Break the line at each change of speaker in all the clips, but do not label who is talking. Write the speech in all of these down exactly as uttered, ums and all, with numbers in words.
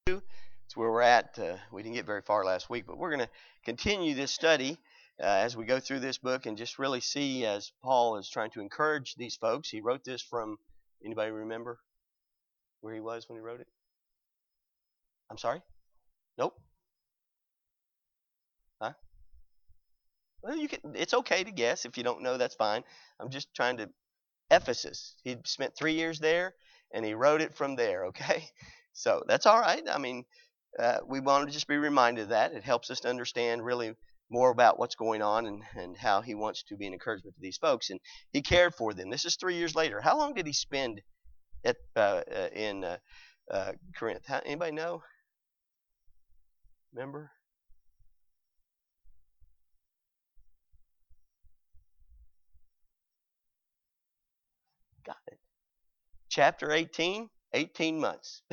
It's where we're at. Uh, we didn't get very far last week, but we're going to continue this study uh, as we go through this book and just really see as Paul is trying to encourage these folks. He wrote this from, anybody remember where he was when he wrote it? I'm sorry? Nope. Huh? Well, you can. It's okay to guess. If you don't know, that's fine. I'm just trying to. Ephesus. He spent three years there, and he wrote it from there. Okay, so that's all right. I mean, uh, we want to just be reminded of that. It helps us to understand really more about what's going on and, and how he wants to be an encouragement to these folks. And he cared for them. This is three years later. How long did he spend at uh, uh, in uh, uh, Corinth? How, anybody know? Remember? Got it. Chapter eighteen, eighteen months.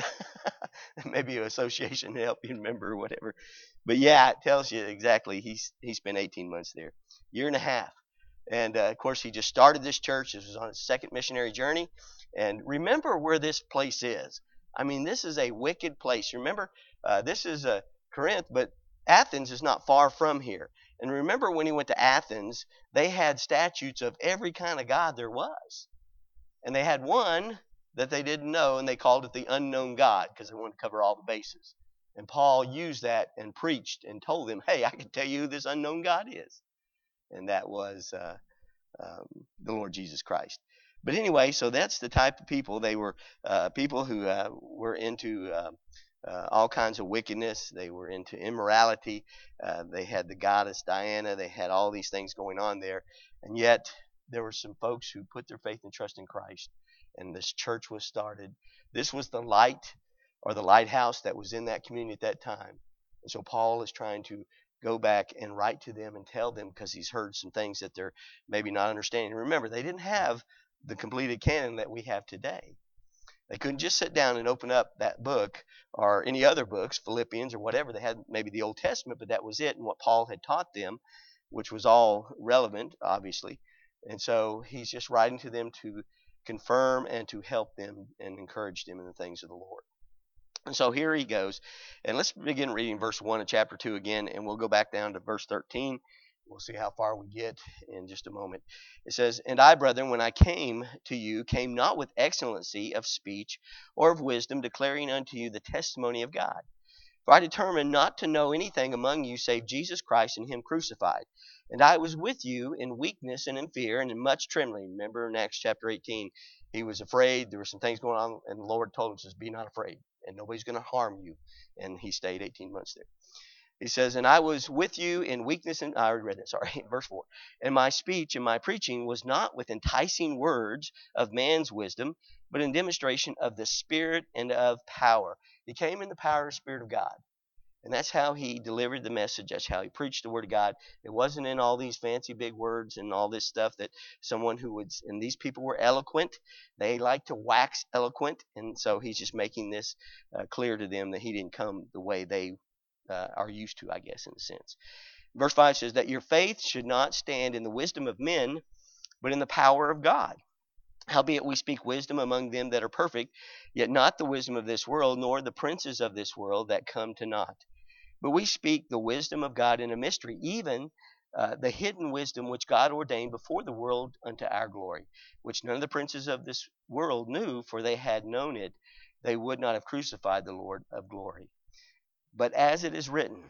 Maybe an association to help you remember or whatever. But yeah, it tells you exactly. He's he spent eighteen months there, year and a half. And uh, of course, he just started this church. This was on his second missionary journey. And remember where this place is. I mean, this is a wicked place. Remember, uh, this is uh, Corinth, but Athens is not far from here. And remember when he went to Athens, they had statues of every kind of god there was. And they had one that they didn't know, and they called it the unknown God because they wanted to cover all the bases. And Paul used that and preached and told them, hey, I can tell you who this unknown God is. And that was uh, um, the Lord Jesus Christ. But anyway, so that's the type of people. They were uh, people who uh, were into uh, uh, all kinds of wickedness. They were into immorality. Uh, they had the goddess Diana. They had all these things going on there. And yet there were some folks who put their faith and trust in Christ. And this church was started. This was the light or the lighthouse that was in that community at that time. And so Paul is trying to go back and write to them and tell them because he's heard some things that they're maybe not understanding. Remember, they didn't have the completed canon that we have today. They couldn't just sit down and open up that book or any other books, Philippians or whatever. They had maybe the Old Testament, but that was it and what Paul had taught them, which was all relevant, obviously. And so he's just writing to them to confirm and to help them and encourage them in the things of the Lord. And so here he goes. And let's begin reading verse one of chapter two again, and we'll go back down to verse thirteen. We'll see how far we get in just a moment. It says, And I, brethren, when I came to you, came not with excellency of speech or of wisdom, declaring unto you the testimony of God. For I determined not to know anything among you save Jesus Christ and him crucified. And I was with you in weakness and in fear and in much trembling. Remember in Acts chapter eighteen, he was afraid. There were some things going on, and the Lord told him, says, be not afraid, and nobody's going to harm you. And he stayed eighteen months there. He says, and I was with you in weakness, and I already read that, sorry, verse four. And my speech and my preaching was not with enticing words of man's wisdom, but in demonstration of the Spirit and of power. He came in the power of the Spirit of God. And that's how he delivered the message. That's how he preached the Word of God. It wasn't in all these fancy big words and all this stuff that someone who would, and these people were eloquent. They like to wax eloquent. And so he's just making this uh, clear to them that he didn't come the way they uh, are used to, I guess, in a sense. Verse five says that your faith should not stand in the wisdom of men, but in the power of God. Howbeit we speak wisdom among them that are perfect, yet not the wisdom of this world, nor the princes of this world that come to naught. But we speak the wisdom of God in a mystery, even uh, the hidden wisdom which God ordained before the world unto our glory, which none of the princes of this world knew, for they had known it, they would not have crucified the Lord of glory. But as it is written,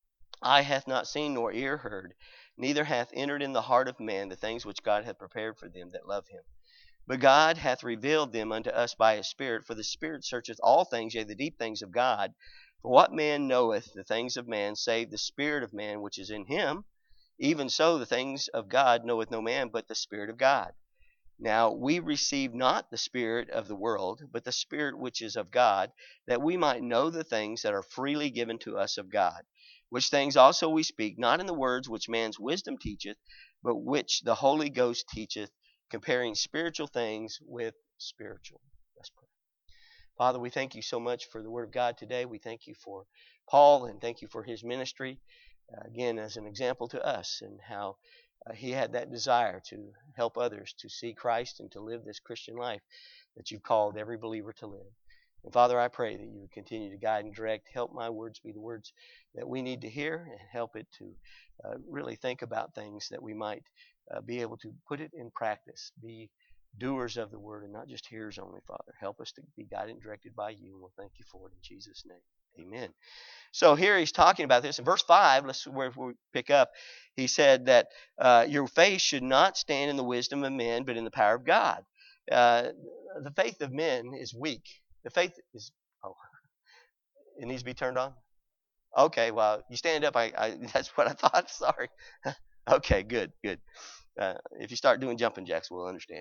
eye hath not seen nor ear heard, neither hath entered in the heart of man the things which God hath prepared for them that love him. But God hath revealed them unto us by his Spirit, for the Spirit searcheth all things, yea, the deep things of God. For what man knoweth the things of man, save the Spirit of man which is in him? Even so the things of God knoweth no man, but the Spirit of God. Now we receive not the spirit of the world, but the Spirit which is of God, that we might know the things that are freely given to us of God. Which things also we speak, not in the words which man's wisdom teacheth, but which the Holy Ghost teacheth, comparing spiritual things with spiritual. Let's pray. Father, we thank you so much for the Word of God today. We thank you for Paul and thank you for his ministry, uh, again, as an example to us and how uh, he had that desire to help others to see Christ and to live this Christian life that you've called every believer to live. And Father, I pray that you would continue to guide and direct. Help my words be the words that we need to hear, and help it to uh, really think about things that we might uh, be able to put it in practice, be doers of the word and not just hearers only, Father. Help us to be guided and directed by you, and we'll thank you for it in Jesus' name. Amen. So here he's talking about this. In verse five, let's where we pick up. He said that uh, your faith should not stand in the wisdom of men, but in the power of God. Uh, the faith of men is weak. The faith is, oh, it needs to be turned on? Okay, well, you stand up. I, I that's what I thought. Sorry. Okay, good, good. Uh, if you start doing jumping jacks, we'll understand.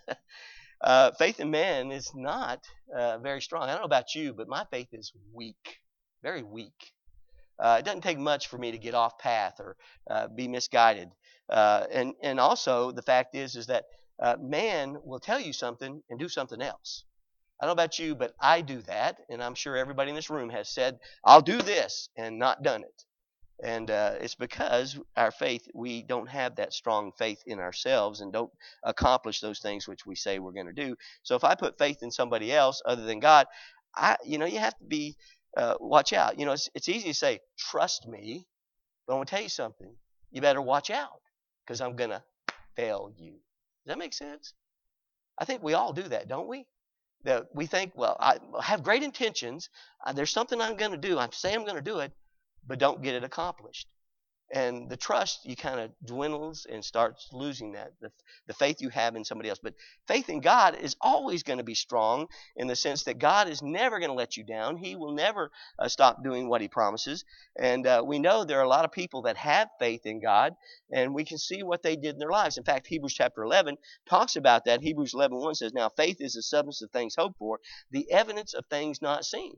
uh, faith in man is not uh, very strong. I don't know about you, but my faith is weak, very weak. Uh, it doesn't take much for me to get off path or uh, be misguided. Uh, and and also the fact is is that uh, man will tell you something and do something else. I don't know about you, but I do that, and I'm sure everybody in this room has said, I'll do this, and not done it. And uh, it's because our faith, we don't have that strong faith in ourselves and don't accomplish those things which we say we're going to do. So if I put faith in somebody else other than God, I, you know, you have to be, uh, watch out. You know, it's, it's easy to say, trust me, but I'm going to tell you something. You better watch out, because I'm going to fail you. Does that make sense? I think we all do that, don't we? That we think, well, I have great intentions. Uh, there's something I'm going to do. I say I'm going to do it, but don't get it accomplished. And the trust, you kind of dwindles and starts losing that, the, the faith you have in somebody else. But faith in God is always going to be strong in the sense that God is never going to let you down. He will never uh, stop doing what he promises. And uh, we know there are a lot of people that have faith in God, and we can see what they did in their lives. In fact, Hebrews chapter eleven talks about that. Hebrews eleven one says, now faith is the substance of things hoped for, the evidence of things not seen.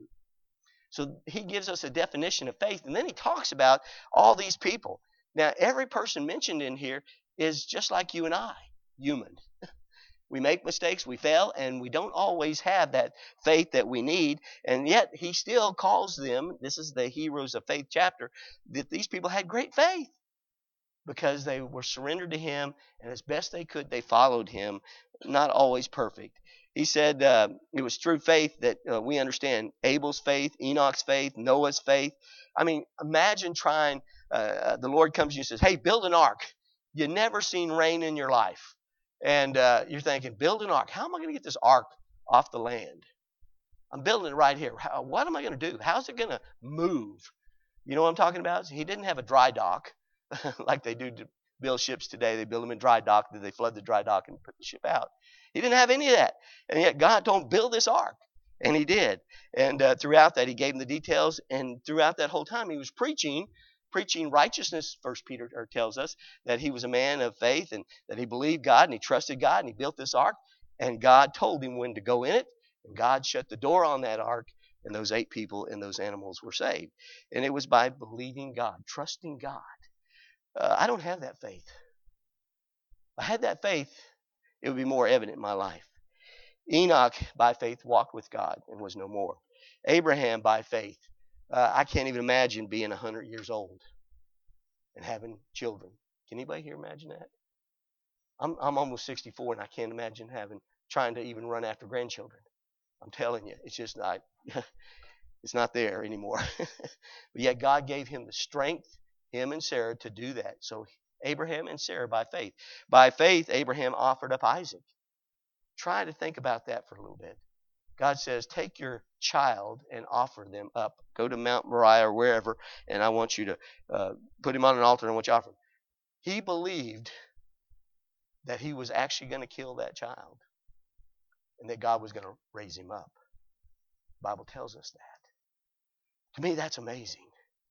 So he gives us a definition of faith, and then he talks about all these people. Now, every person mentioned in here is just like you and I, human. We make mistakes, we fail, and we don't always have that faith that we need, and yet he still calls them, this is the Heroes of Faith chapter, that these people had great faith because they were surrendered to him, and as best they could, they followed him, not always perfect. He said uh, it was through faith that uh, we understand Abel's faith, Enoch's faith, Noah's faith. I mean, imagine trying, uh, the Lord comes to you and says, hey, build an ark. You've never seen rain in your life. And uh, you're thinking, build an ark. How am I going to get this ark off the land? I'm building it right here. How, what am I going to do? How's it going to move? You know what I'm talking about? He didn't have a dry dock like they do to build ships today. They build them in dry dock, then they flood the dry dock and put the ship out. He didn't have any of that. And yet God told him, build this ark. And he did. And uh, throughout that, he gave him the details. And throughout that whole time, he was preaching, preaching righteousness. First Peter tells us that he was a man of faith and that he believed God and he trusted God and he built this ark. And God told him when to go in it. And God shut the door on that ark. And those eight people and those animals were saved. And it was by believing God, trusting God. Uh, I don't have that faith. If I had that faith, it would be more evident in my life. Enoch, by faith, walked with God and was no more. Abraham, by faith, uh, I can't even imagine being one hundred years old and having children. Can anybody here imagine that? I'm, I'm almost sixty-four, and I can't imagine having trying to even run after grandchildren. I'm telling you, it's just not, it's not there anymore. But yet God gave him the strength, him and Sarah, to do that. So Abraham and Sarah by faith. By faith, Abraham offered up Isaac. Try to think about that for a little bit. God says, take your child and offer them up. Go to Mount Moriah or wherever, and I want you to uh, put him on an altar and I want you to offer him. He believed that he was actually going to kill that child and that God was going to raise him up. The Bible tells us that. To me, that's amazing.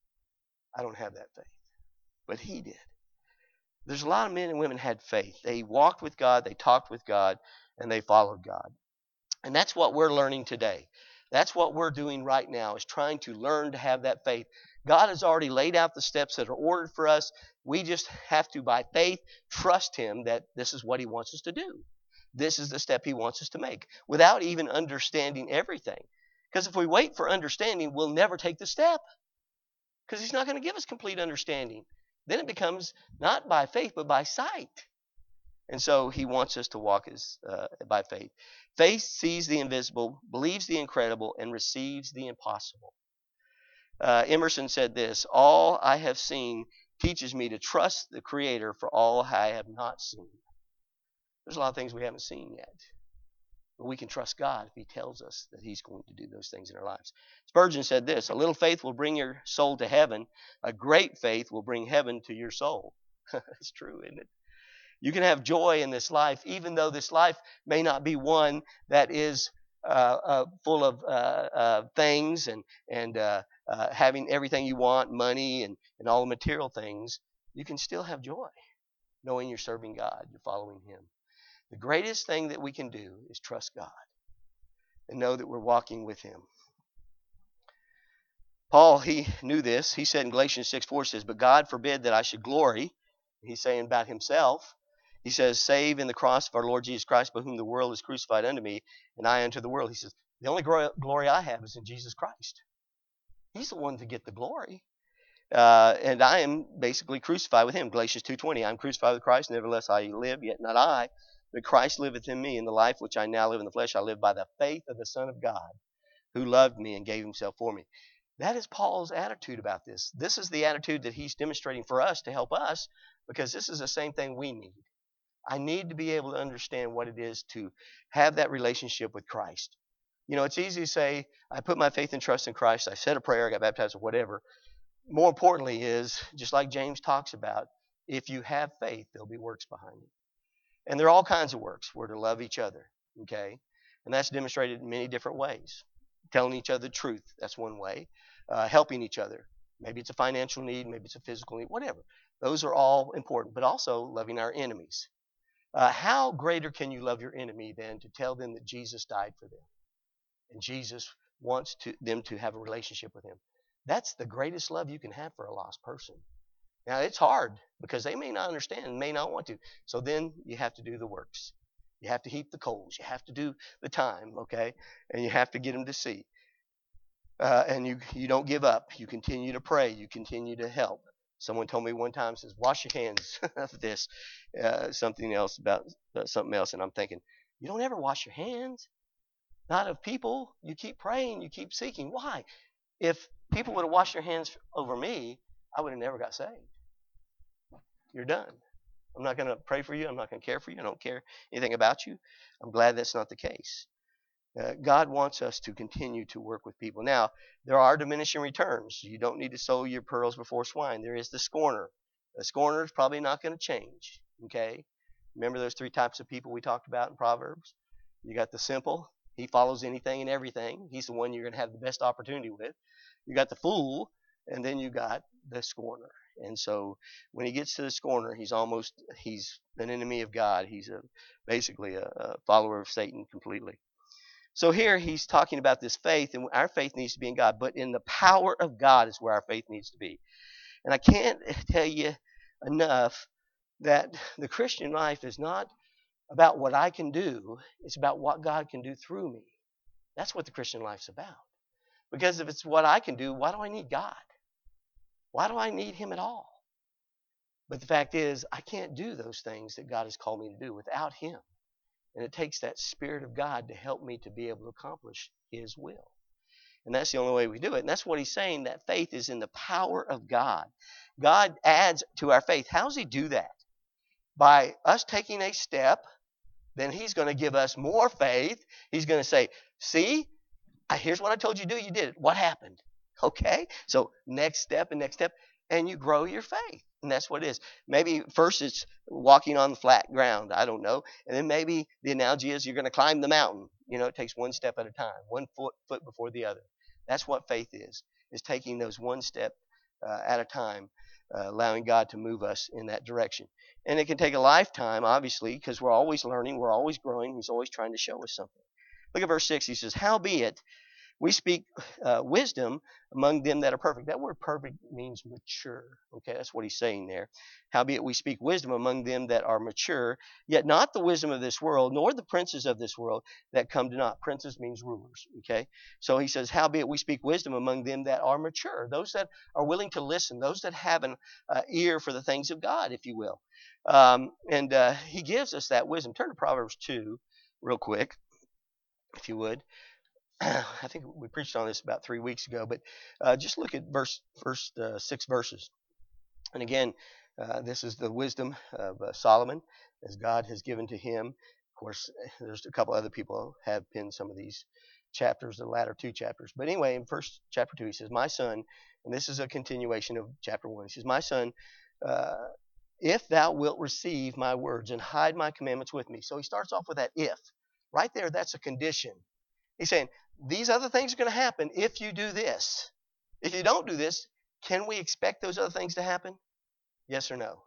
I don't have that faith, but he did. There's a lot of men and women had faith. They walked with God, they talked with God, and they followed God. And that's what we're learning today. That's what we're doing right now, is trying to learn to have that faith. God has already laid out the steps that are ordered for us. We just have to, by faith, trust him that this is what he wants us to do. This is the step he wants us to make, without even understanding everything. Because if we wait for understanding, we'll never take the step. Because he's not going to give us complete understanding. Then it becomes not by faith, but by sight. And so he wants us to walk as uh, by faith. Faith sees the invisible, believes the incredible, and receives the impossible. Uh, Emerson said this, all I have seen teaches me to trust the Creator for all I have not seen. There's a lot of things we haven't seen yet. But we can trust God if he tells us that he's going to do those things in our lives. Spurgeon said this, a little faith will bring your soul to heaven. A great faith will bring heaven to your soul. It's true, isn't it? You can have joy in this life, even though this life may not be one that is uh, uh, full of uh, uh, things and, and uh, uh, having everything you want, money and, and all the material things. You can still have joy knowing you're serving God, you're following him. The greatest thing that we can do is trust God and know that we're walking with him. Paul, he knew this. He said in Galatians six four says, but God forbid that I should glory. He's saying about himself. He says, save in the cross of our Lord Jesus Christ, by whom the world is crucified unto me, and I unto the world. He says, the only glory I have is in Jesus Christ. He's the one to get the glory. Uh, and I am basically crucified with him. Galatians two twenty, I am crucified with Christ, nevertheless I live, yet not I, but Christ liveth in me. In the life which I now live in the flesh, I live by the faith of the Son of God, who loved me and gave himself for me. That is Paul's attitude about this. This is the attitude that he's demonstrating for us to help us, because this is the same thing we need. I need to be able to understand what it is to have that relationship with Christ. You know, it's easy to say, I put my faith and trust in Christ, I said a prayer, I got baptized or whatever. More importantly is, just like James talks about, if you have faith, there'll be works behind it. And there are all kinds of works. We're to love each other, okay? And that's demonstrated in many different ways. Telling each other the truth, that's one way. Uh, helping each other. Maybe it's a financial need, maybe it's a physical need, whatever. Those are all important, but also loving our enemies. Uh, how greater can you love your enemy than to tell them that Jesus died for them? And Jesus wants to, them to have a relationship with him. That's the greatest love you can have for a lost person. Now, it's hard because they may not understand, may not want to. So then you have to do the works. You have to heap the coals. You have to do the time, okay? And you have to get them to see. Uh, and you you don't give up. You continue to pray. You continue to help. Someone told me one time, says, wash your hands of this. Uh, something else about uh, something else. And I'm thinking, you don't ever wash your hands? Not of people. You keep praying. You keep seeking. Why? If people would have washed their hands over me, I would have never got saved. You're done. I'm not going to pray for you. I'm not going to care for you. I don't care anything about you. I'm glad that's not the case. Uh, God wants us to continue to work with people. Now, there are diminishing returns. You don't need to sow your pearls before swine. There is the scorner. The scorner is probably not going to change. Okay? Remember those three types of people we talked about in Proverbs? You got the simple. He follows anything and everything. He's the one you're going to have the best opportunity with. You got the fool, and then you got the scorner. And so when he gets to the scorner, he's almost, he's an enemy of God. He's a, basically a, a follower of Satan completely. So here he's talking about this faith, and our faith needs to be in God. But in the power of God is where our faith needs to be. And I can't tell you enough that the Christian life is not about what I can do. It's about what God can do through me. That's what the Christian life's about. Because if it's what I can do, why do I need God? Why do I need him at all? But the fact is, I can't do those things that God has called me to do without him. And it takes that Spirit of God to help me to be able to accomplish his will. And that's the only way we do it. And that's what he's saying, that faith is in the power of God. God adds to our faith. How does he do that? By us taking a step, then he's going to give us more faith. He's going to say, see, here's what I told you to do. You did it. What happened? Okay? So next step and next step. And you grow your faith. And that's what it is. Maybe first it's walking on the flat ground. I don't know. And then maybe the analogy is you're going to climb the mountain. You know, it takes one step at a time, one foot, foot before the other. That's what faith is, is taking those one step uh, at a time, uh, allowing God to move us in that direction. And it can take a lifetime, obviously, because we're always learning. We're always growing. He's always trying to show us something. Look at verse six. He says, howbeit, we speak uh, wisdom among them that are perfect. That word perfect means mature. Okay, that's what he's saying there. Howbeit we speak wisdom among them that are mature, yet not the wisdom of this world, nor the princes of this world that come to naught. Princes means rulers. Okay, so he says, howbeit we speak wisdom among them that are mature, those that are willing to listen, those that have an uh, ear for the things of God, if you will. Um, and uh, he gives us that wisdom. Turn to Proverbs two real quick, if you would. I think we preached on this about three weeks ago, but uh, just look at verse first uh, six verses. And again, uh, this is the wisdom of uh, Solomon, as God has given to him. Of course, there's a couple other people have penned some of these chapters, the latter two chapters. But anyway, in first chapter two, he says, "My son," and this is a continuation of chapter one. He says, "My son, uh, if thou wilt receive my words and hide my commandments with me." So he starts off with that "if." Right there, that's a condition. He's saying, these other things are going to happen if you do this. If you don't do this, can we expect those other things to happen? Yes or no?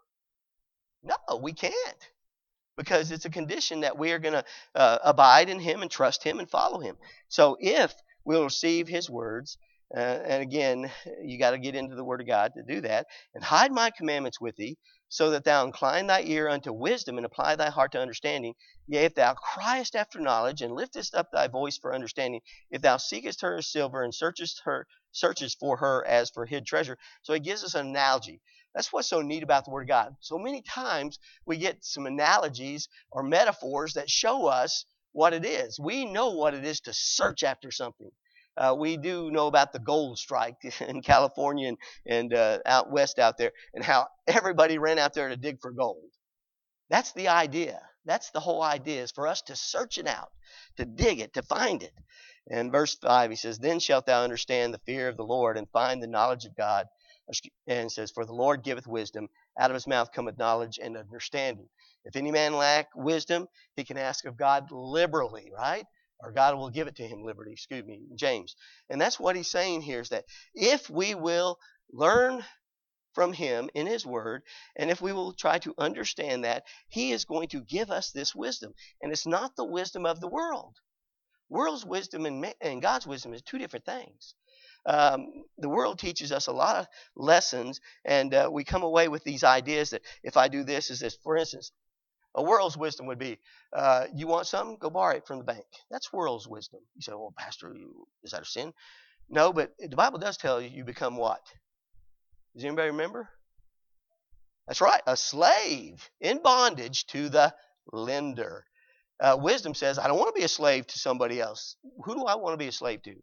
No, we can't. Because it's a condition that we are going to uh, abide in him and trust him and follow him. So if we'll receive his words, uh, and again, you got to get into the word of God to do that, and hide my commandments with thee, so that thou incline thy ear unto wisdom and apply thy heart to understanding. Yea, if thou criest after knowledge and liftest up thy voice for understanding, if thou seekest her as silver and searchest her, searchest for her as for hid treasure. So he gives us an analogy. That's what's so neat about the Word of God. So many times we get some analogies or metaphors that show us what it is. We know what it is to search after something. Uh, we do know about the gold strike in California and, and uh, out west out there, and how everybody ran out there to dig for gold. That's the idea. That's the whole idea, is for us to search it out, to dig it, to find it. And verse five, he says, "Then shalt thou understand the fear of the Lord and find the knowledge of God." And it says, "For the Lord giveth wisdom, out of his mouth cometh knowledge and understanding. If any man lack wisdom, he can ask of God liberally," right? Or God will give it to him liberty, excuse me, James. And that's what he's saying here, is that if we will learn from him in his word, and if we will try to understand that, he is going to give us this wisdom. And it's not the wisdom of the world. World's wisdom and, and God's wisdom is two different things. Um, the world teaches us a lot of lessons, and uh, we come away with these ideas that if I do this, is this. For instance, a world's wisdom would be, uh, you want something, go borrow it from the bank. That's world's wisdom. You say, "Well, Pastor, you, is that a sin?" No, but the Bible does tell you you become what? Does anybody remember? That's right, a slave in bondage to the lender. Uh, wisdom says, I don't want to be a slave to somebody else. Who do I want to be a slave to?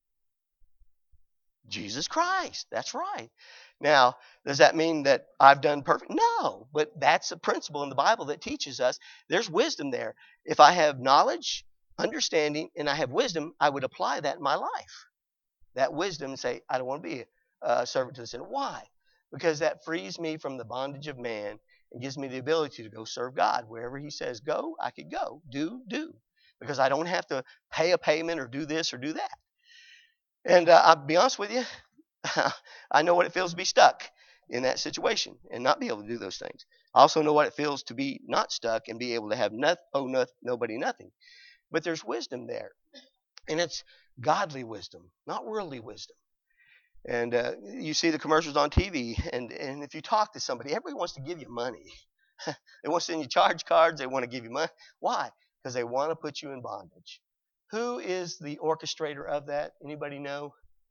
Jesus Christ. That's right. Now, does that mean that I've done perfect? No, but that's a principle in the Bible that teaches us there's wisdom there. If I have knowledge, understanding, and I have wisdom, I would apply that in my life. That wisdom and say, I don't want to be a servant to the sin. Why? Because that frees me from the bondage of man and gives me the ability to go serve God. Wherever he says go, I could go. Do, do. Because I don't have to pay a payment or do this or do that. And uh, I'll be honest with you, I know what it feels to be stuck in that situation and not be able to do those things. I also know what it feels to be not stuck and be able to have no, oh, no, nobody nothing. But there's wisdom there. And it's godly wisdom, not worldly wisdom. And uh, you see the commercials on T V, and, and if you talk to somebody, everybody wants to give you money. They want to send you charge cards. They want to give you money. Why? Because they want to put you in bondage. Who is the orchestrator of that? Anybody know?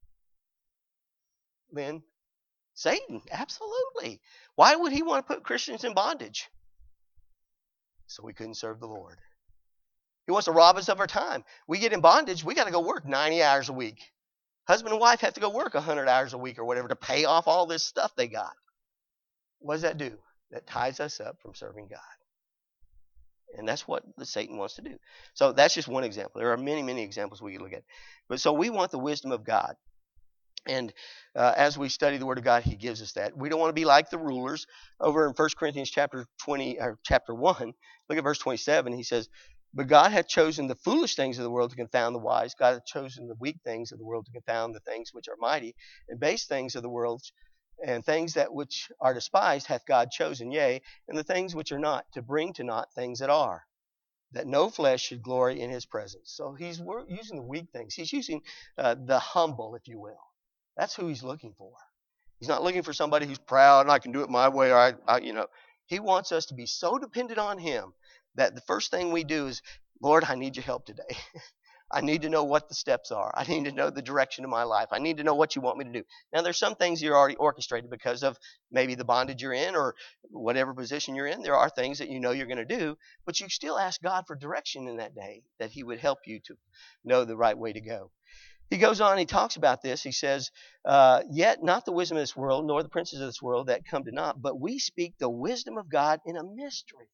Lynn? Satan, absolutely. Why would he want to put Christians in bondage? So we couldn't serve the Lord. He wants to rob us of our time. We get in bondage, we got to go work ninety hours a week. Husband and wife have to go work one hundred hours a week or whatever to pay off all this stuff they got. What does that do? That ties us up from serving God. And that's what the Satan wants to do. So that's just one example. There are many, many examples we can look at. But so we want the wisdom of God. And uh, as we study the Word of God, He gives us that. We don't want to be like the rulers. Over in First Corinthians chapter twenty or chapter one, look at verse twenty-seven. He says, "But God hath chosen the foolish things of the world to confound the wise. God hath chosen the weak things of the world to confound the things which are mighty, and base things of the world, and things that which are despised hath God chosen, yea, and the things which are not, to bring to naught things that are." that no flesh should glory in his presence. So he's using the weak things. He's using uh, the humble, if you will. That's who he's looking for. He's not looking for somebody who's proud and I can do it my way. Or I, I, you know, he wants us to be so dependent on him that the first thing we do is, Lord, I need your help today. I need to know what the steps are. I need to know the direction of my life. I need to know what you want me to do. Now, there's some things you're already orchestrated because of maybe the bondage you're in or whatever position you're in. There are things that you know you're going to do, but you still ask God for direction in that day, that he would help you to know the right way to go. He goes on, he talks about this. He says, uh, yet not the wisdom of this world, nor the princes of this world that come to naught, but we speak the wisdom of God in a mystery.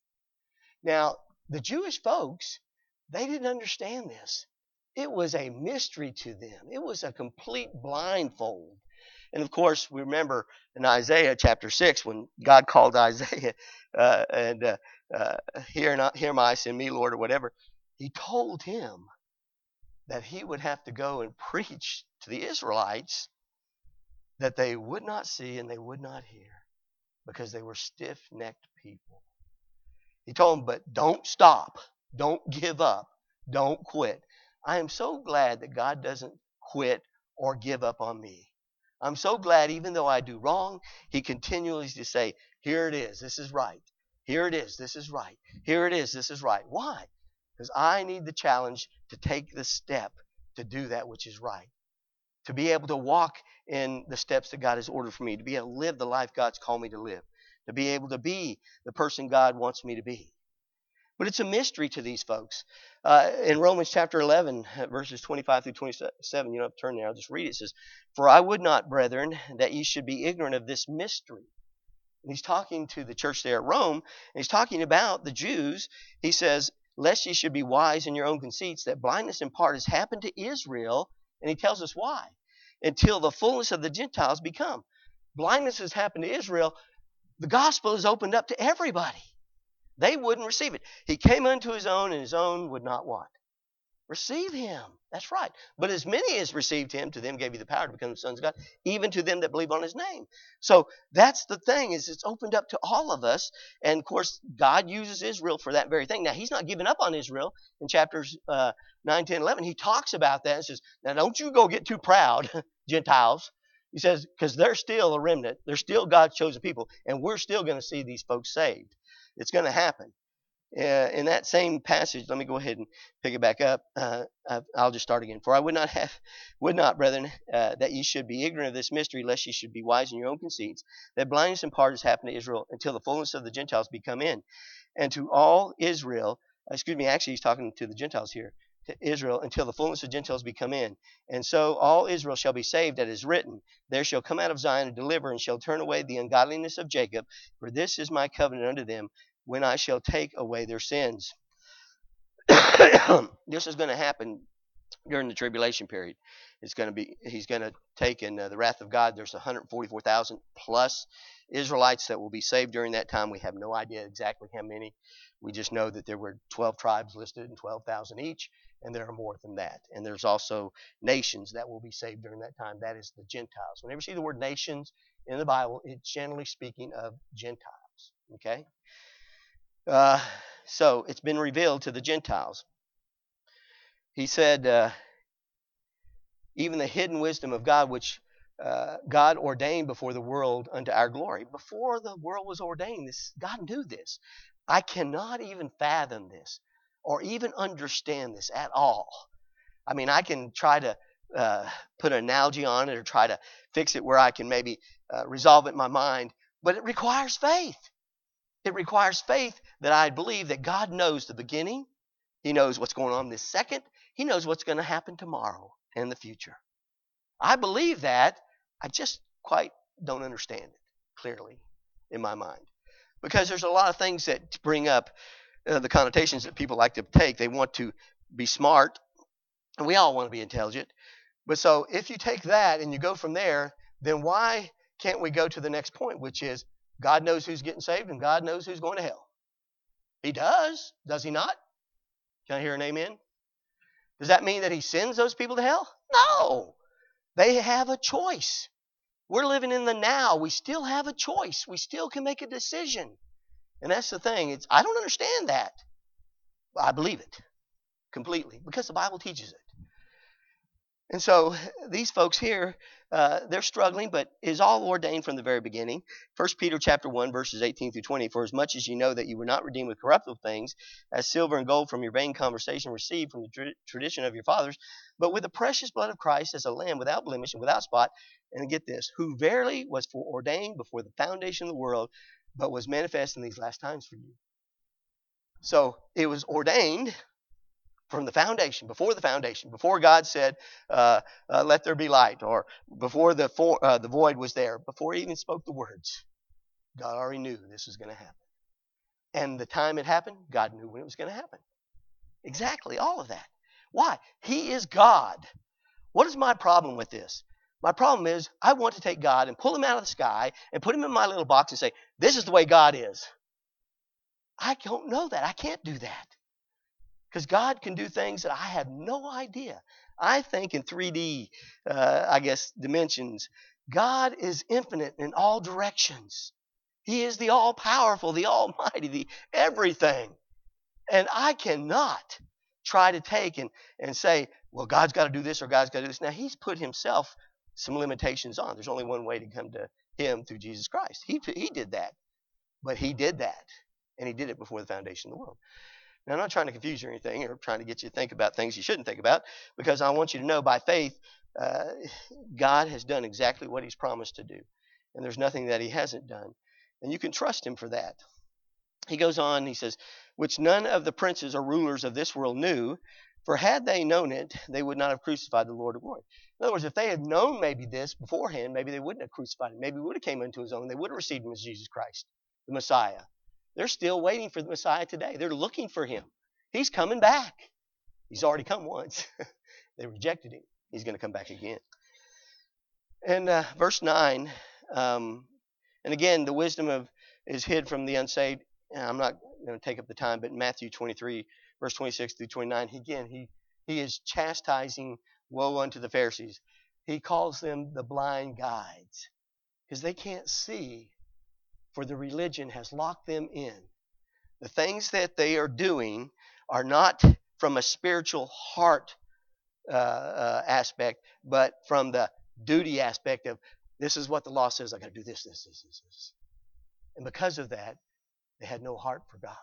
Now, the Jewish folks, they didn't understand this. It was a mystery to them. It was a complete blindfold. And of course, we remember in Isaiah chapter six when God called Isaiah uh, and uh, uh, hear, not, hear my, send me, Lord, or whatever. He told him that he would have to go and preach to the Israelites that they would not see and they would not hear because they were stiff-necked people. He told them, but don't stop. Don't give up. Don't quit. I am so glad that God doesn't quit or give up on me. I'm so glad even though I do wrong, he continually to say, here it is, this is right. Here it is, this is right. Here it is, this is right. Why? Because I need the challenge to take the step to do that which is right. To be able to walk in the steps that God has ordered for me. To be able to live the life God's called me to live. To be able to be the person God wants me to be. But it's a mystery to these folks. Uh, in Romans chapter eleven, verses twenty-five through twenty-seven, you don't have to turn there, I'll just read it. It says, for I would not, brethren, that ye should be ignorant of this mystery. And he's talking to the church there at Rome, and he's talking about the Jews. He says, lest ye should be wise in your own conceits, that blindness in part has happened to Israel. And he tells us why. Until the fullness of the Gentiles be come. Blindness has happened to Israel. The gospel is opened up to everybody. They wouldn't receive it. He came unto his own, and his own would not what? Receive him. That's right. But as many as received him, to them gave he the power to become the sons of God, even to them that believe on his name. So that's the thing, is it's opened up to all of us. And of course, God uses Israel for that very thing. Now, he's not giving up on Israel. In chapters uh, nine, ten, eleven, he talks about that and says, now don't you go get too proud, Gentiles. He says, because they're still a remnant. They're still God's chosen people. And we're still going to see these folks saved. It's going to happen. Uh, in that same passage, let me go ahead and pick it back up. Uh, I'll just start again. For I would not have, would not, brethren, uh, that ye should be ignorant of this mystery, lest ye should be wise in your own conceits, that blindness in part has happened to Israel until the fullness of the Gentiles be come in. And to all Israel, excuse me, actually he's talking to the Gentiles here, to Israel, until the fullness of Gentiles be come in. And so all Israel shall be saved, that is written, there shall come out of Zion a deliverer, and shall turn away the ungodliness of Jacob, for this is my covenant unto them, when I shall take away their sins. This is going to happen during the tribulation period. It's going to be, he's going to take in uh, the wrath of God. There's one hundred forty-four thousand plus Israelites that will be saved during that time. We have no idea exactly how many. We just know that there were twelve tribes listed and twelve thousand each, and there are more than that. And there's also nations that will be saved during that time. That is the Gentiles. Whenever you see the word nations in the Bible, it's generally speaking of Gentiles. Okay? Uh, so it's been revealed to the Gentiles. He said, uh, even the hidden wisdom of God, which uh, God ordained before the world unto our glory. Before the world was ordained, this God knew this. I cannot even fathom this or even understand this at all. I mean, I can try to uh, put an analogy on it or try to fix it where I can maybe uh, resolve it in my mind, but it requires faith. It requires faith that I believe that God knows the beginning. He knows what's going on this second. He knows what's going to happen tomorrow and in the future. I believe that. I just quite don't understand it clearly in my mind. Because there's a lot of things that bring up uh, the connotations that people like to take. They want to be smart, and we all want to be intelligent. But so if you take that and you go from there, then why can't we go to the next point, which is God knows who's getting saved and God knows who's going to hell. He does, does he not? Can I hear an amen? Does that mean that he sends those people to hell? No. They have a choice. We're living in the now. We still have a choice. We still can make a decision. And that's the thing. It's I don't understand that. I believe it completely because the Bible teaches it. And so these folks here, uh, they're struggling, but it is all ordained from the very beginning. First Peter chapter one, verses eighteen through twenty. For as much as you know that you were not redeemed with corruptible things, as silver and gold from your vain conversation received from the tra- tradition of your fathers, but with the precious blood of Christ as a lamb without blemish and without spot. And get this, who verily was foreordained before the foundation of the world, but was manifest in these last times for you. So it was ordained from the foundation, before the foundation, before God said, uh, uh, let there be light, or before the for, uh, the void was there, before he even spoke the words, God already knew this was going to happen. And the time it happened, God knew when it was going to happen. Exactly, all of that. Why? He is God. What is my problem with this? My problem is I want to take God and pull him out of the sky and put him in my little box and say, this is the way God is. I don't know that. I can't do that. Because God can do things that I have no idea. I think in three D, uh, I guess, dimensions. God is infinite in all directions. He is the all-powerful, the almighty, the everything. And I cannot try to take and, and say, well, God's got to do this or God's got to do this. Now, he's put himself some limitations on. There's only one way to come to him through Jesus Christ. He, he did that. But he did that. And he did it before the foundation of the world. Now, I'm not trying to confuse you or anything or trying to get you to think about things you shouldn't think about, because I want you to know by faith, uh, God has done exactly what he's promised to do. And there's nothing that he hasn't done. And you can trust him for that. He goes on, he says, which none of the princes or rulers of this world knew, for had they known it, they would not have crucified the Lord of glory. In other words, if they had known maybe this beforehand, maybe they wouldn't have crucified him. Maybe he would have came into his own. They would have received him as Jesus Christ, the Messiah. They're still waiting for the Messiah today. They're looking for him. He's coming back. He's already come once. They rejected him. He's going to come back again. And uh, verse nine, um, and again, the wisdom of is hid from the unsaved. I'm not going to take up the time, but in Matthew twenty-three, verse twenty-six through twenty-nine, he, again, he, he is chastising woe unto the Pharisees. He calls them the blind guides because they can't see, for the religion has locked them in. The things that they are doing are not from a spiritual heart uh, uh, aspect, but from the duty aspect of this is what the law says. I got to do this, this, this, this, this. And because of that, they had no heart for God.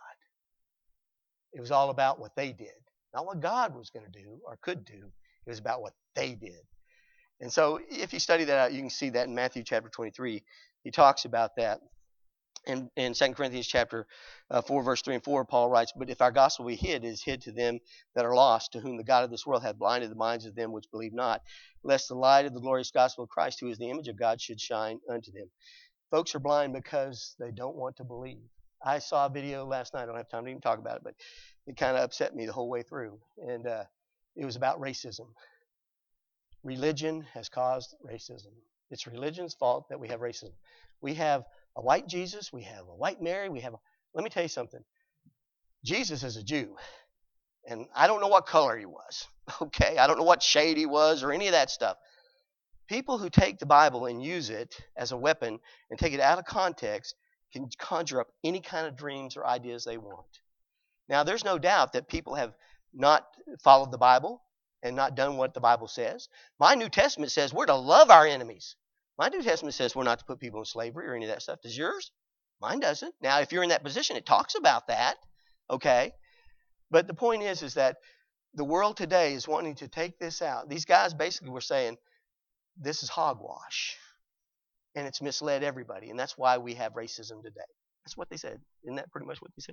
It was all about what they did, not what God was going to do or could do. It was about what they did. And so if you study that out, you can see that in Matthew chapter twenty-three. He talks about that. In, in Second Corinthians chapter uh, four, verse three and four, Paul writes, but if our gospel be hid, it is hid to them that are lost, to whom the God of this world hath blinded the minds of them which believe not, lest the light of the glorious gospel of Christ, who is the image of God, should shine unto them. Folks are blind because they don't want to believe. I saw a video last night. I don't have time to even talk about it, but it kind of upset me the whole way through. And uh, it was about racism. Religion has caused racism. It's religion's fault that we have racism. We have a white Jesus. We have a white Mary. We have. A, let me tell you something. Jesus is a Jew. And I don't know what color he was. Okay? I don't know what shade he was or any of that stuff. People who take the Bible and use it as a weapon and take it out of context can conjure up any kind of dreams or ideas they want. Now, there's no doubt that people have not followed the Bible and not done what the Bible says. My New Testament says we're to love our enemies. My New Testament says we're not to put people in slavery or any of that stuff. Does yours? Mine doesn't. Now, if you're in that position, it talks about that. Okay? But the point is, is that the world today is wanting to take this out. These guys basically were saying, this is hogwash. And it's misled everybody. And that's why we have racism today. That's what they said. Isn't that pretty much what they said?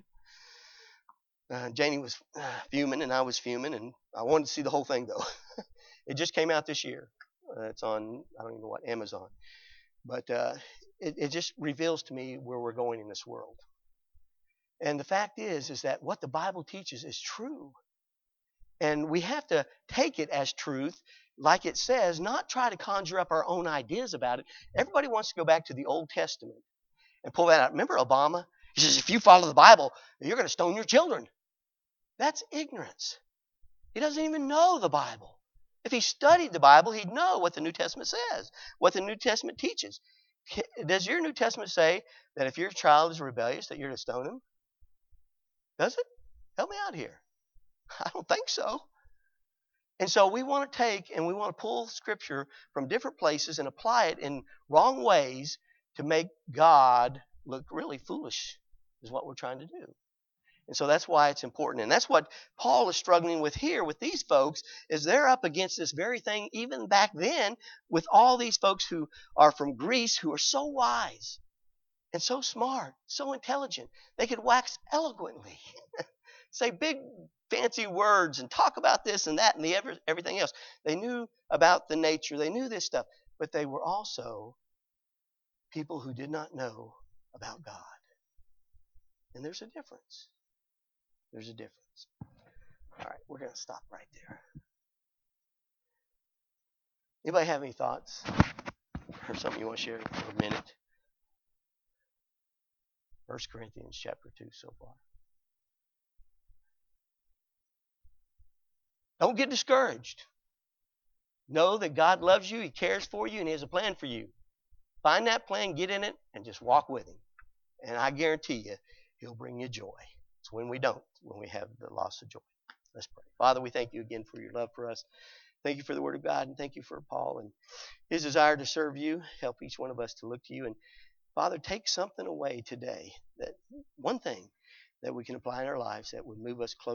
Uh, Janie was uh, fuming and I was fuming. And I wanted to see the whole thing, though. It just came out this year. Uh, it's on, I don't even know what, Amazon. But uh, it, it just reveals to me where we're going in this world. And the fact is, is that what the Bible teaches is true. And we have to take it as truth, like it says, not try to conjure up our own ideas about it. Everybody wants to go back to the Old Testament and pull that out. Remember Obama? He says, if you follow the Bible, you're going to stone your children. That's ignorance. He doesn't even know the Bible. If he studied the Bible, he'd know what the New Testament says, what the New Testament teaches. Does your New Testament say that if your child is rebellious, that you're to stone him? Does it? Help me out here. I don't think so. And so we want to take and we want to pull Scripture from different places and apply it in wrong ways to make God look really foolish, is what we're trying to do. And so that's why it's important. And that's what Paul is struggling with here with these folks, is they're up against this very thing even back then with all these folks who are from Greece who are so wise and so smart, so intelligent. They could wax eloquently, say big fancy words and talk about this and that and the every, everything else. They knew about the nature. They knew this stuff. But they were also people who did not know about God. And there's a difference. There's a difference. All right, we're going to stop right there. Anybody have any thoughts or something you want to share for a minute? First Corinthians chapter two so far. Don't get discouraged. Know that God loves you, He cares for you, and He has a plan for you. Find that plan, get in it, and just walk with Him. And I guarantee you, He'll bring you joy. It's when we don't, when we have the loss of joy. Let's pray. Father, we thank you again for your love for us. Thank you for the Word of God, and thank you for Paul and his desire to serve you. Help each one of us to look to you. And Father, take something away today, that one thing that we can apply in our lives that would move us closer